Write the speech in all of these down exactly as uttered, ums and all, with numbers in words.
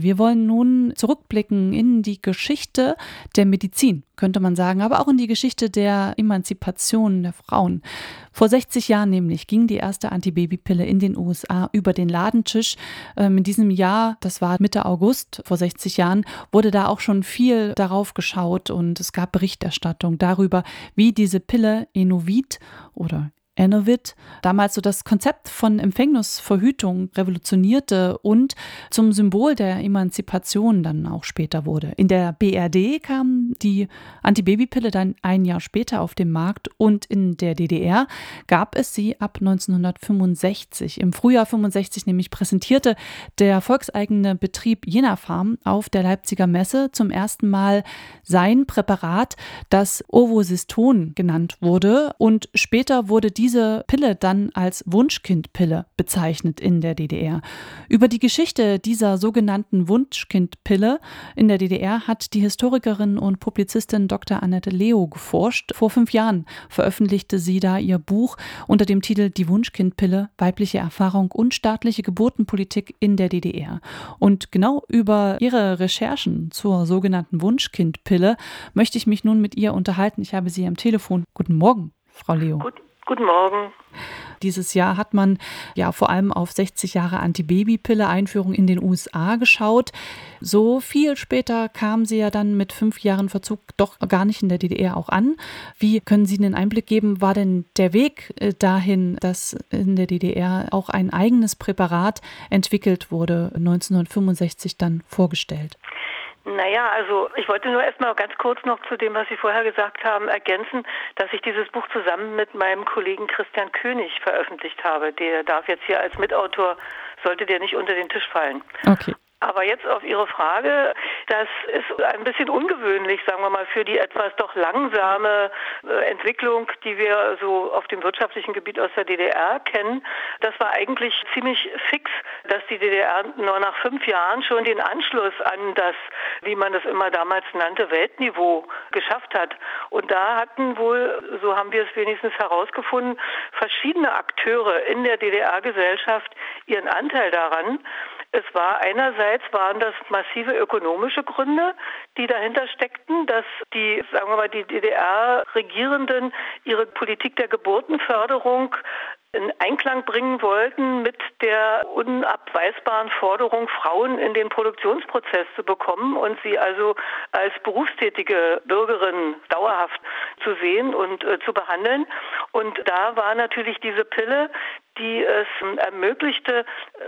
Wir wollen nun zurückblicken in die Geschichte der Medizin, könnte man sagen, aber auch in die Geschichte der Emanzipation der Frauen. Vor sechzig Jahren nämlich ging die erste Antibabypille in den U S A über den Ladentisch. Ähm, in diesem Jahr, das war Mitte August vor sechzig Jahren, wurde da auch schon viel darauf geschaut und es gab Berichterstattung darüber, wie diese Pille Enovit oder Enovit damals so das Konzept von Empfängnisverhütung revolutionierte und zum Symbol der Emanzipation dann auch später wurde. In der B R D kam die Antibabypille dann ein Jahr später auf den Markt und in der D D R gab es sie ab neunzehnhundertfünfundsechzig. Im Frühjahr fünfundsechzig nämlich präsentierte der volkseigene Betrieb Jenapharm auf der Leipziger Messe zum ersten Mal sein Präparat, das Ovosiston genannt wurde, und später wurde die diese Pille dann als Wunschkindpille bezeichnet in der D D R. Über die Geschichte dieser sogenannten Wunschkindpille in der D D R hat die Historikerin und Publizistin Doktor Annette Leo geforscht. Vor fünf Jahren veröffentlichte sie da ihr Buch unter dem Titel Die Wunschkindpille, weibliche Erfahrung und staatliche Geburtenpolitik in der D D R. Und genau über ihre Recherchen zur sogenannten Wunschkindpille möchte ich mich nun mit ihr unterhalten. Ich habe sie am Telefon. Guten Morgen, Frau Leo. Gut. Guten Morgen. Dieses Jahr hat man ja vor allem auf sechzig Jahre Antibabypille-Einführung in den U S A geschaut. So viel später kam sie ja dann mit fünf Jahren Verzug doch gar nicht in der D D R auch an. Wie können Sie einen Einblick geben, war denn der Weg dahin, dass in der D D R auch ein eigenes Präparat entwickelt wurde, neunzehnhundertfünfundsechzig dann vorgestellt? Naja, also ich wollte nur erstmal ganz kurz noch zu dem, was Sie vorher gesagt haben, ergänzen, dass ich dieses Buch zusammen mit meinem Kollegen Christian König veröffentlicht habe. Der darf jetzt hier als Mitautor, sollte der nicht unter den Tisch fallen. Okay. Aber jetzt auf Ihre Frage, das ist ein bisschen ungewöhnlich, sagen wir mal, für die etwas doch langsame äh, Entwicklung, die wir so auf dem wirtschaftlichen Gebiet aus der D D R kennen. Das war eigentlich ziemlich fix, dass die D D R nur nach fünf Jahren schon den Anschluss an das, wie man das immer damals nannte, Weltniveau geschafft hat. Und da hatten wohl, so haben wir es wenigstens herausgefunden, verschiedene Akteure in der D D R-Gesellschaft ihren Anteil daran. Es war einerseits waren das massive ökonomische Gründe, die dahinter steckten, dass die, sagen wir mal, die D D R-Regierenden ihre Politik der Geburtenförderung in Einklang bringen wollten mit der unabweisbaren Forderung, Frauen in den Produktionsprozess zu bekommen und sie also als berufstätige Bürgerinnen dauerhaft zu sehen und äh, zu behandeln. Und da war natürlich diese Pille, die es ermöglichte,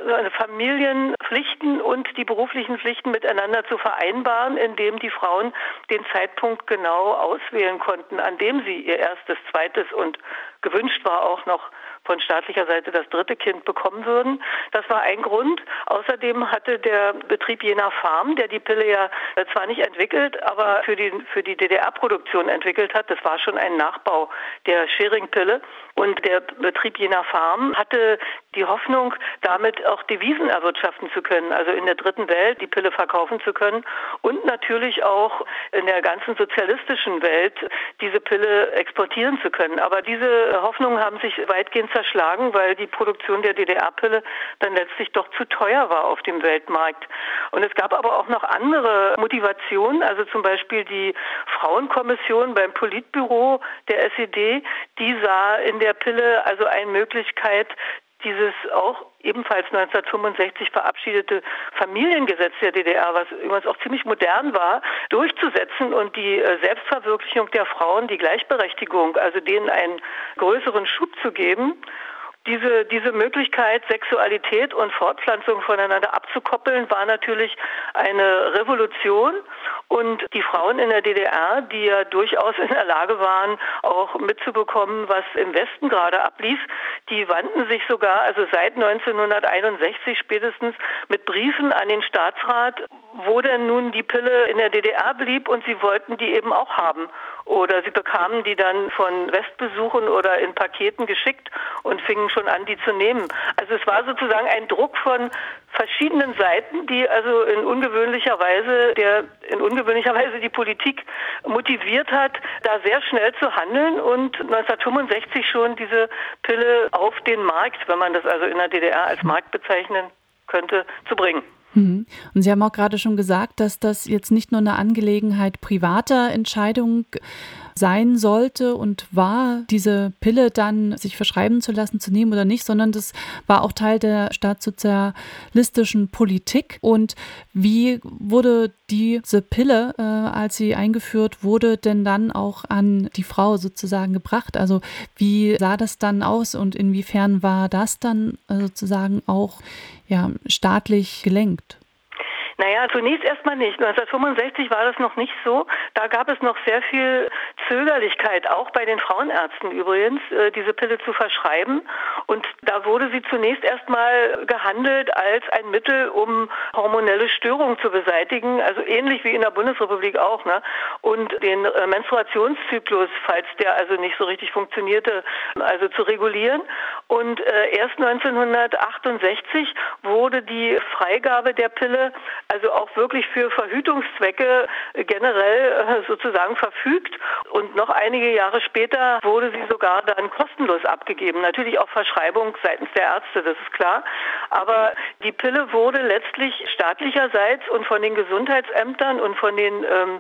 Familienpflichten und die beruflichen Pflichten miteinander zu vereinbaren, indem die Frauen den Zeitpunkt genau auswählen konnten, an dem sie ihr erstes, zweites und gewünscht war auch noch von staatlicher Seite das dritte Kind bekommen würden. Das war ein Grund. Außerdem hatte der Betrieb Jenapharm, der die Pille ja zwar nicht entwickelt, aber für die, für die D D R-Produktion entwickelt hat, das war schon ein Nachbau der Schering-Pille. Und der Betrieb Jenapharm hatte die Hoffnung, damit auch Devisen erwirtschaften zu können, also in der dritten Welt die Pille verkaufen zu können und natürlich auch in der ganzen sozialistischen Welt diese Pille exportieren zu können. Aber diese Hoffnungen haben sich weitgehend zerschlagen, weil die Produktion der D D R-Pille dann letztlich doch zu teuer war auf dem Weltmarkt. Und es gab aber auch noch andere Motivationen, also zum Beispiel die Frauenkommission beim Politbüro der S E D, die sah in der Pille also eine Möglichkeit, dieses auch ebenfalls neunzehnhundertfünfundsechzig verabschiedete Familiengesetz der D D R, was übrigens auch ziemlich modern war, durchzusetzen und die Selbstverwirklichung der Frauen, die Gleichberechtigung, also denen einen größeren Schub zu geben. Diese, diese Möglichkeit, Sexualität und Fortpflanzung voneinander abzukoppeln, war natürlich eine Revolution. Und die Frauen in der D D R, die ja durchaus in der Lage waren, auch mitzubekommen, was im Westen gerade ablief, die wandten sich sogar, also seit neunzehnhunderteinundsechzig spätestens, mit Briefen an den Staatsrat, wo denn nun die Pille in der D D R blieb, und sie wollten die eben auch haben. Oder sie bekamen die dann von Westbesuchen oder in Paketen geschickt und fingen schon an, die zu nehmen. Also es war sozusagen ein Druck von verschiedenen Seiten, die also in ungewöhnlicher Weise, der in ungewöhnlicher Weise die Politik motiviert hat, da sehr schnell zu handeln und neunzehnhundertfünfundsechzig schon diese Pille auf den Markt, wenn man das also in der D D R als Markt bezeichnen könnte, zu bringen. Mhm. Und Sie haben auch gerade schon gesagt, dass das jetzt nicht nur eine Angelegenheit privater Entscheidung sein sollte und war, diese Pille dann sich verschreiben zu lassen, zu nehmen oder nicht, sondern das war auch Teil der staatssozialistischen Politik. Und wie wurde diese Pille, äh, als sie eingeführt wurde, denn dann auch an die Frau sozusagen gebracht? Also wie sah das dann aus und inwiefern war das dann äh, sozusagen auch ja, staatlich gelenkt? Naja, zunächst erstmal nicht. neunzehnhundertfünfundsechzig war das noch nicht so. Da gab es noch sehr viel Zögerlichkeit, auch bei den Frauenärzten übrigens, diese Pille zu verschreiben. Und da wurde sie zunächst erstmal gehandelt als ein Mittel, um hormonelle Störungen zu beseitigen, also ähnlich wie in der Bundesrepublik auch, ne? Und den Menstruationszyklus, falls der also nicht so richtig funktionierte, also zu regulieren. Und erst neunzehnhundertachtundsechzig wurde die Freigabe der Pille also auch wirklich für Verhütungszwecke generell sozusagen verfügt. Und noch einige Jahre später wurde sie sogar dann kostenlos abgegeben. Natürlich auf Verschreibung seitens der Ärzte, das ist klar. Aber die Pille wurde letztlich staatlicherseits und von den Gesundheitsämtern und von den ähm,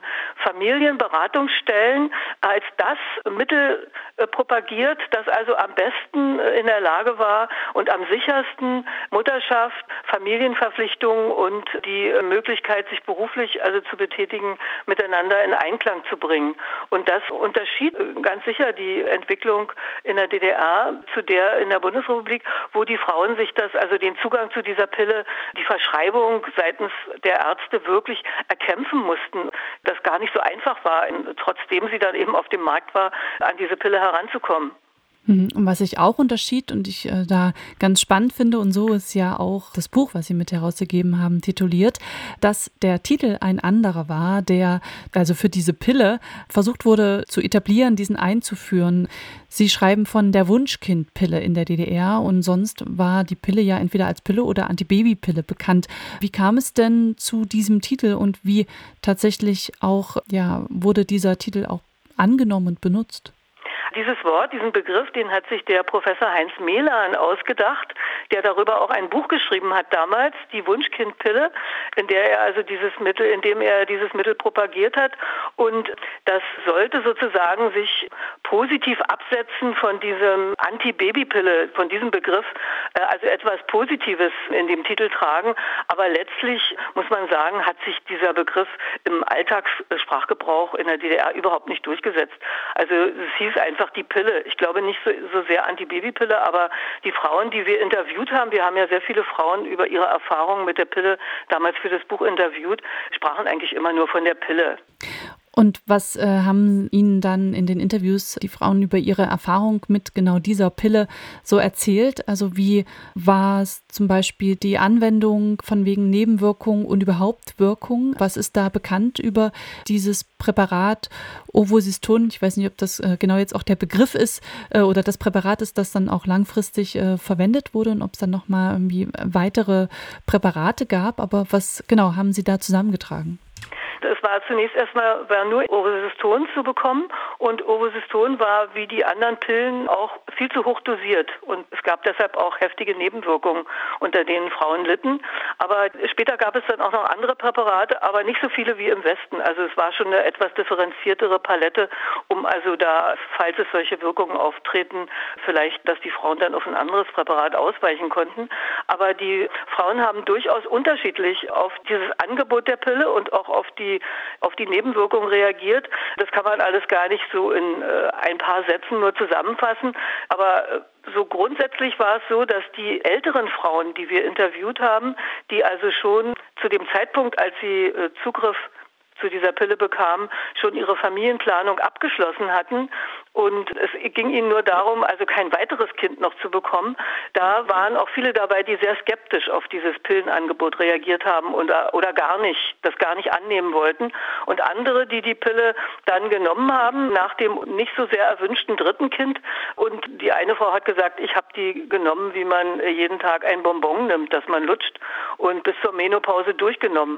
Familienberatungsstellen als das Mittel äh, propagiert, das also am besten äh, in der Lage war und am sichersten Mutterschaft, Familienverpflichtungen und die äh, Möglichkeit, sich beruflich also zu betätigen, miteinander in Einklang zu bringen. Und das unterschied äh, ganz sicher die Entwicklung in der D D R zu der in der Bundesrepublik, wo die Frauen sich das, also den Zugang zu dieser Pille, die Verschreibung seitens der Ärzte wirklich erkämpfen mussten, das gar nicht so einfach war, trotzdem sie dann eben auf dem Markt war, an diese Pille heranzukommen. Und was sich auch unterschied und ich äh, da ganz spannend finde, und so ist ja auch das Buch, was Sie mit herausgegeben haben, tituliert, dass der Titel ein anderer war, der also für diese Pille versucht wurde zu etablieren, diesen einzuführen. Sie schreiben von der Wunschkindpille in der D D R und sonst war die Pille ja entweder als Pille oder Antibabypille bekannt. Wie kam es denn zu diesem Titel und wie tatsächlich auch, ja, wurde dieser Titel auch angenommen und benutzt? Dieses Wort, diesen Begriff, den hat sich der Professor Heinz Mehlan ausgedacht, der darüber auch ein Buch geschrieben hat damals, die Wunschkindpille, in der er also dieses Mittel, in dem er dieses Mittel propagiert hat. Und das sollte sozusagen sich positiv absetzen von diesem Anti-Baby-Pille, von diesem Begriff, also etwas Positives in dem Titel tragen. Aber letztlich muss man sagen, hat sich dieser Begriff im Alltagssprachgebrauch in der D D R überhaupt nicht durchgesetzt. Also es hieß einfach die Pille. Ich glaube nicht so, so sehr Antibabypille, aber die Frauen, die wir interviewt haben, wir haben ja sehr viele Frauen über ihre Erfahrungen mit der Pille damals für das Buch interviewt, sprachen eigentlich immer nur von der Pille. Und was äh, haben Ihnen dann in den Interviews die Frauen über ihre Erfahrung mit genau dieser Pille so erzählt? Also wie war es zum Beispiel die Anwendung von wegen Nebenwirkungen und überhaupt Wirkung? Was ist da bekannt über dieses Präparat Ovusiston? Ich weiß nicht, ob das äh, genau jetzt auch der Begriff ist äh, oder das Präparat ist, das dann auch langfristig äh, verwendet wurde und ob es dann nochmal irgendwie weitere Präparate gab. Aber was genau haben Sie da zusammengetragen? Es war zunächst erstmal war nur Ovusiston zu bekommen und Ovusiston war wie die anderen Pillen auch viel zu hoch dosiert und es gab deshalb auch heftige Nebenwirkungen, unter denen Frauen litten. Aber später gab es dann auch noch andere Präparate, aber nicht so viele wie im Westen. Also es war schon eine etwas differenziertere Palette, um also da, falls es solche Wirkungen auftreten, vielleicht, dass die Frauen dann auf ein anderes Präparat ausweichen konnten. Aber die Frauen haben durchaus unterschiedlich auf dieses Angebot der Pille und auch auf die auf die Nebenwirkungen reagiert. Das kann man alles gar nicht so in äh, ein paar Sätzen nur zusammenfassen. Aber äh, so grundsätzlich war es so, dass die älteren Frauen, die wir interviewt haben, die also schon zu dem Zeitpunkt, als sie äh, Zugriff zu dieser Pille bekamen, schon ihre Familienplanung abgeschlossen hatten und es ging ihnen nur darum, also kein weiteres Kind noch zu bekommen. Da waren auch viele dabei, die sehr skeptisch auf dieses Pillenangebot reagiert haben oder, oder gar nicht, das gar nicht annehmen wollten. Und andere, die die Pille dann genommen haben, nach dem nicht so sehr erwünschten dritten Kind. Und die eine Frau hat gesagt, ich habe die genommen, wie man jeden Tag ein Bonbon nimmt, das man lutscht und bis zur Menopause durchgenommen.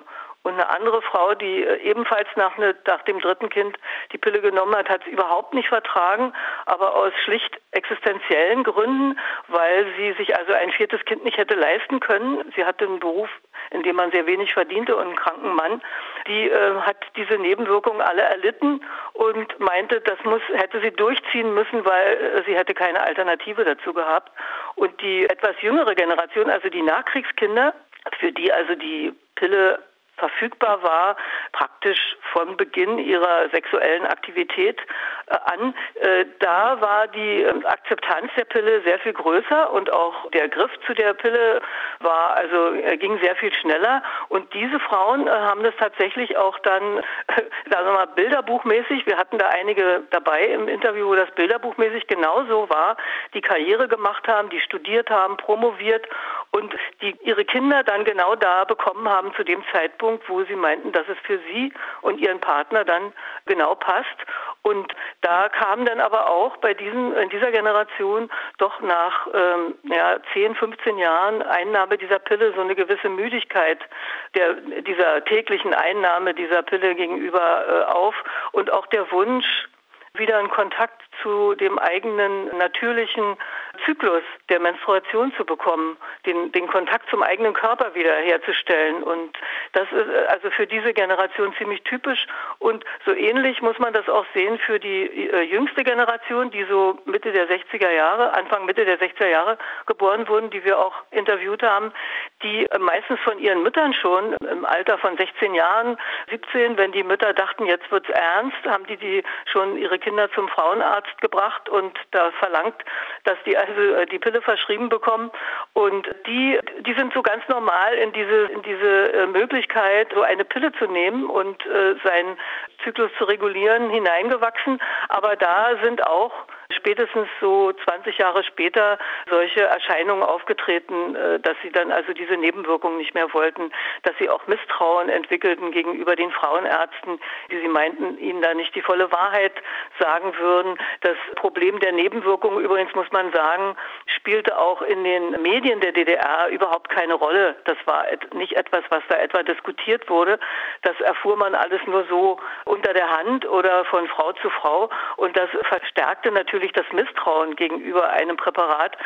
Und eine andere Frau, die ebenfalls nach, ne, nach dem dritten Kind die Pille genommen hat, hat es überhaupt nicht vertragen, aber aus schlicht existenziellen Gründen, weil sie sich also ein viertes Kind nicht hätte leisten können. Sie hatte einen Beruf, in dem man sehr wenig verdiente und einen kranken Mann. Die äh, hat diese Nebenwirkungen alle erlitten und meinte, das muss, hätte sie durchziehen müssen, weil äh, sie hätte keine Alternative dazu gehabt. Und die etwas jüngere Generation, also die Nachkriegskinder, für die also die Pille verfügbar war, praktisch von Beginn ihrer sexuellen Aktivität äh, an. Äh, da war die äh, Akzeptanz der Pille sehr viel größer und auch der Griff zu der Pille war, also äh, ging sehr viel schneller. Und diese Frauen äh, haben das tatsächlich auch dann, äh, sagen wir mal, bilderbuchmäßig, wir hatten da einige dabei im Interview, wo das bilderbuchmäßig genauso war, die Karriere gemacht haben, die studiert haben, promoviert und die ihre Kinder dann genau da bekommen haben zu dem Zeitpunkt, wo sie meinten, dass es für sie und ihren Partner dann genau passt. Und da kam dann aber auch bei diesen, in dieser Generation doch nach ähm, ja, zehn, fünfzehn Jahren Einnahme dieser Pille so eine gewisse Müdigkeit der, dieser täglichen Einnahme dieser Pille gegenüber äh, auf und auch der Wunsch, wieder einen Kontakt zu dem eigenen natürlichen Zyklus der Menstruation zu bekommen, den, den Kontakt zum eigenen Körper wieder herzustellen. Und das ist also für diese Generation ziemlich typisch. Und so ähnlich muss man das auch sehen für die äh, jüngste Generation, die so Mitte der sechziger Jahre, Anfang Mitte der sechziger Jahre geboren wurden, die wir auch interviewt haben, die äh, meistens von ihren Müttern schon im Alter von sechzehn Jahren, siebzehn, wenn die Mütter dachten, jetzt wird's ernst, haben die die schon ihre Kinder zum Frauenarzt gebracht und da verlangt, dass die also die Pille verschrieben bekommen. Und die, die sind so ganz normal in diese, in diese Möglichkeit, so eine Pille zu nehmen und äh, seinen Zyklus zu regulieren, hineingewachsen. Aber da sind auch spätestens so zwanzig Jahre später solche Erscheinungen aufgetreten, dass sie dann also diese Nebenwirkungen nicht mehr wollten, dass sie auch Misstrauen entwickelten gegenüber den Frauenärzten, die sie meinten, ihnen da nicht die volle Wahrheit sagen würden. Das Problem der Nebenwirkungen, übrigens muss man sagen, spielte auch in den Medien der D D R überhaupt keine Rolle. Das war nicht etwas, was da etwa diskutiert wurde. Das erfuhr man alles nur so unter der Hand oder von Frau zu Frau und das verstärkte natürlich das Misstrauen gegenüber einem Präparat,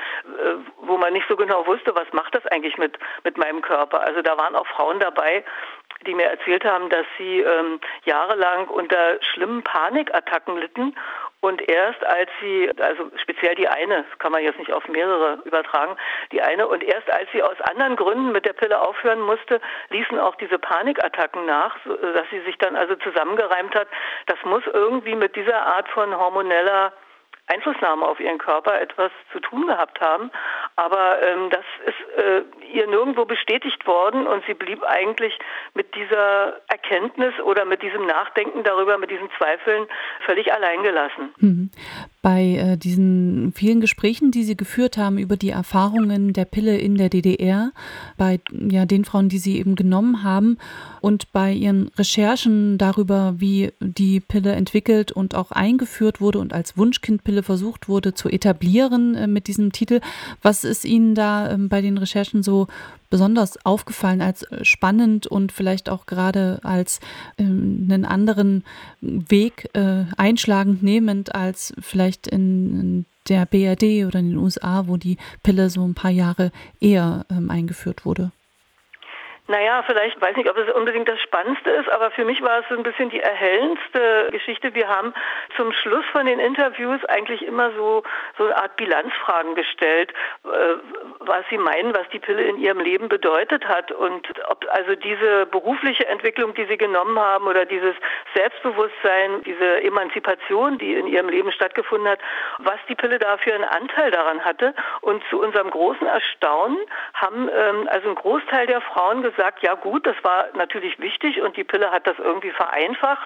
wo man nicht so genau wusste, was macht das eigentlich mit, mit meinem Körper. Also da waren auch Frauen dabei, die mir erzählt haben, dass sie ähm, jahrelang unter schlimmen Panikattacken litten und erst als sie, also speziell die eine, das kann man jetzt nicht auf mehrere übertragen, die eine, und erst als sie aus anderen Gründen mit der Pille aufhören musste, ließen auch diese Panikattacken nach, dass sie sich dann also zusammengereimt hat. Das muss irgendwie mit dieser Art von hormoneller Einflussnahme auf ihren Körper etwas zu tun gehabt haben. Aber ähm, das ist äh, ihr nirgendwo bestätigt worden und sie blieb eigentlich mit dieser Erkenntnis oder mit diesem Nachdenken darüber, mit diesen Zweifeln völlig alleingelassen. Mhm. Bei äh, diesen vielen Gesprächen, die Sie geführt haben über die Erfahrungen der Pille in der D D R, bei ja, den Frauen, die Sie eben genommen haben und bei Ihren Recherchen darüber, wie die Pille entwickelt und auch eingeführt wurde und als Wunschkindpille versucht wurde zu etablieren äh, mit diesem Titel, was ist Ihnen da äh, bei den Recherchen so besonders aufgefallen als spannend und vielleicht auch gerade als ähm, einen anderen Weg äh, einschlagend nehmend als vielleicht in, in der B R D oder in den U S A, wo die Pille so ein paar Jahre eher ähm, eingeführt wurde? Naja, vielleicht, weiß nicht, ob es unbedingt das Spannendste ist, aber für mich war es so ein bisschen die erhellendste Geschichte. Wir haben zum Schluss von den Interviews eigentlich immer so, so eine Art Bilanzfragen gestellt, äh, was sie meinen, was die Pille in ihrem Leben bedeutet hat und ob also diese berufliche Entwicklung, die sie genommen haben oder dieses Selbstbewusstsein, diese Emanzipation, die in ihrem Leben stattgefunden hat, was die Pille da für einen Anteil daran hatte. Und zu unserem großen Erstaunen haben ähm, also ein Großteil der Frauen gesagt, sagt, ja gut, das war natürlich wichtig und die Pille hat das irgendwie vereinfacht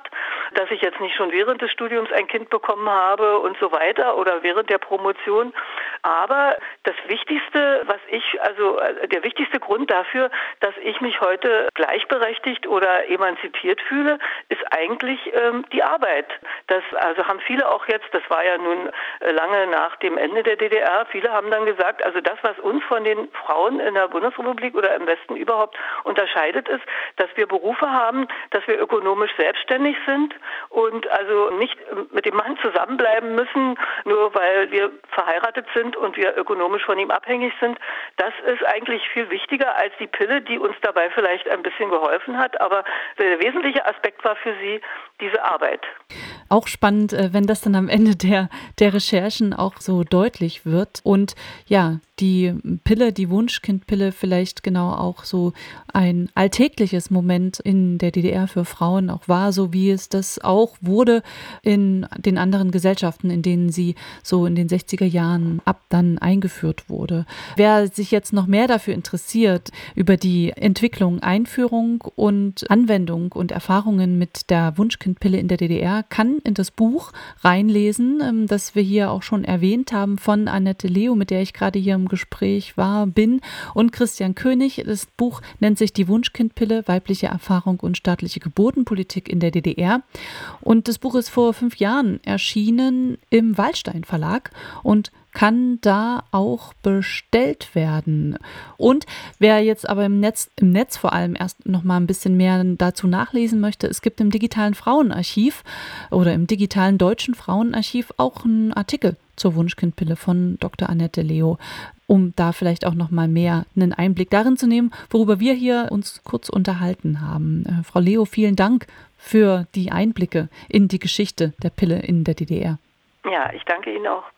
dass ich jetzt nicht schon während des Studiums ein Kind bekommen habe und so weiter oder während der Promotion. Aber das Wichtigste, was ich, also der wichtigste Grund dafür, dass ich mich heute gleichberechtigt oder emanzipiert fühle, ist eigentlich ähm, die Arbeit. Das also haben viele auch jetzt, das war ja nun lange nach dem Ende der D D R, viele haben dann gesagt, also das, was uns von den Frauen in der Bundesrepublik oder im Westen überhaupt unterscheidet, ist, dass wir Berufe haben, dass wir ökonomisch selbstständig sind und also nicht mit dem Mann zusammenbleiben müssen, nur weil wir verheiratet sind und wir ökonomisch von ihm abhängig sind. Das ist eigentlich viel wichtiger als die Pille, die uns dabei vielleicht ein bisschen geholfen hat. Aber der wesentliche Aspekt war für sie diese Arbeit. Auch spannend, wenn das dann am Ende der, der Recherchen auch so deutlich wird und ja, die Pille, die Wunschkindpille vielleicht genau auch so ein alltägliches Moment in der D D R für Frauen auch war, so wie es das auch wurde in den anderen Gesellschaften, in denen sie so in den sechziger Jahren ab dann eingeführt wurde. Wer sich jetzt noch mehr dafür interessiert, über die Entwicklung, Einführung und Anwendung und Erfahrungen mit der Wunschkindpille in der D D R, kann in das Buch reinlesen, das wir hier auch schon erwähnt haben, von Annette Leo, mit der ich gerade hier im Gespräch war, bin, und Christian König. Das Buch nennt sich Die Wunschkindpille, weibliche Erfahrung und staatliche Geburtenpolitik in der D D R. Und das Buch ist vor fünf Jahren erschienen im Waldstein Verlag und kann da auch bestellt werden. Und wer jetzt aber im Netz, im Netz vor allem erst noch mal ein bisschen mehr dazu nachlesen möchte, es gibt im digitalen Frauenarchiv oder im digitalen deutschen Frauenarchiv auch einen Artikel zur Wunschkindpille von Doktor Annette Leo, um da vielleicht auch noch mal mehr einen Einblick darin zu nehmen, worüber wir hier uns kurz unterhalten haben. Äh, Frau Leo, vielen Dank für die Einblicke in die Geschichte der Pille in der D D R. Ja, ich danke Ihnen auch.